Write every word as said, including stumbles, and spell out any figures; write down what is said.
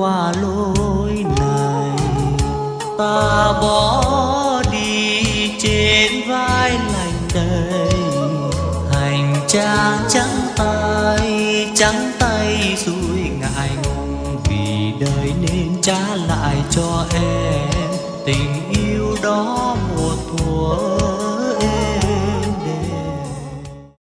qua lối này. Ta bỏ đi trên vai lạnh đầy, hành trang trắng tay trắng tay xuôi ngại ngùng, vì đời nên trả lại cho em tình yêu đó một thuở.